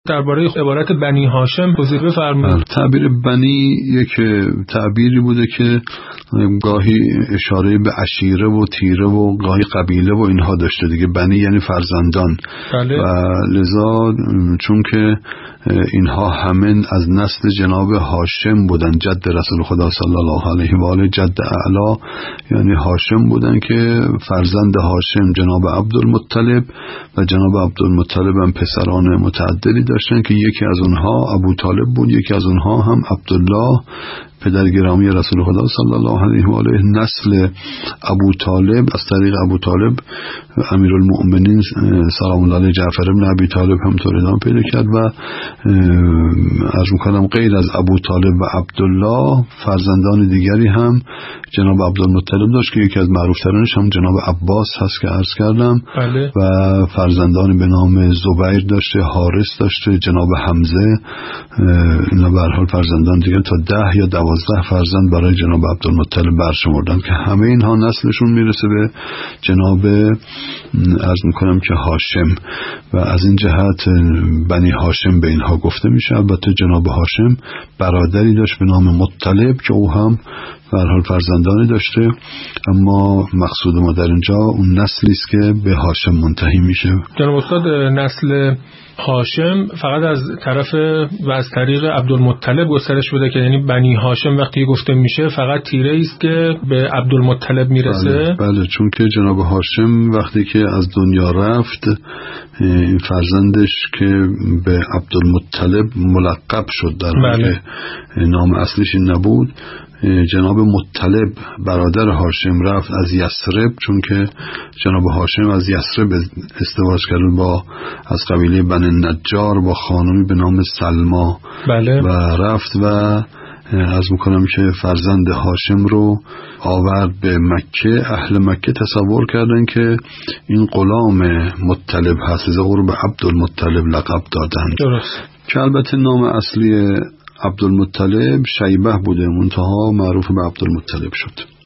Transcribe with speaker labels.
Speaker 1: درباره عبارت بنی هاشم توضیح بفرمایید.
Speaker 2: تعبیر بنی یک تعبیری بوده که گاهی اشاره به عشیره و تیره و گاهی قبیله و اینها داشته دیگه. بنی یعنی فرزندان.
Speaker 1: بله.
Speaker 2: و لذا چون که اینها همه از نسل جناب هاشم بودن، جد رسول خدا صلی الله علیه و آله، جد اعلا، یعنی هاشم بودن که فرزند هاشم جناب عبدالمطلب و جناب عبدالمطلب هم پسران متعددی داشتن که یکی از اونها ابو طالب بود، یکی از اونها هم عبدالله پدر گرامی رسول خدا صلی الله علیه و آله. نسل ابو طالب از طریق ابو طالب امیرالمؤمنین سلام الله علیه جعفر بن ابی طالب همطور ادامه پیدا کرد و عرض می‌کنم غیر از ابو طالب و عبدالله فرزندان دیگری هم جناب عبدالمطلب داشت که یکی از معروف‌ترینش هم جناب عباس هست که عرض کردم.
Speaker 1: بله.
Speaker 2: و فرزندان به نام زبیر داشته، حارث داشته، جناب حمزه. اینا به هر حال فرزندان دیگه تا 10 یا 12 فرزند برای جناب عبدالمطلب برشمردن که همه اینها نسلشون میرسه به جناب عرض میکنم که هاشم و از این جهت بنی هاشم به اینها گفته میشه. البته جناب هاشم برادری داشت به نام مطلب که او هم به هر حال فرزندانی داشته، اما مقصود ما در اینجا اون نسلی است که به هاشم منتهی میشه.
Speaker 1: جناب استاد، نسل هاشم فقط از طرف و از طریق عبدالمطلب گسترش بوده که یعنی بنی هاشم وقتی گفته میشه فقط تیره است که به عبدالمطلب میرسه.
Speaker 2: بله چون که جناب هاشم وقتی که از دنیا رفت این فرزندش که به عبدالمطلب ملقب شد در حالی که نام اصلیش این نبود. جناب مطلب برادر هاشم رفت از یثرب، چون که جناب هاشم از یثرب ازدواج کرد با از قبیله بنی نجار با خانمی به نام سلما.
Speaker 1: بله.
Speaker 2: و رفت و عرض میکنم که فرزند هاشم رو آورد به مکه. اهل مکه تصور کردن که این غلام مطلب هست، لذا او رو به عبدالمطلب لقب دادن.
Speaker 1: درست.
Speaker 2: که البته نام اصلی عبدالمطلب شیبه بوده، منتها معروف به عبدالمطلب شد.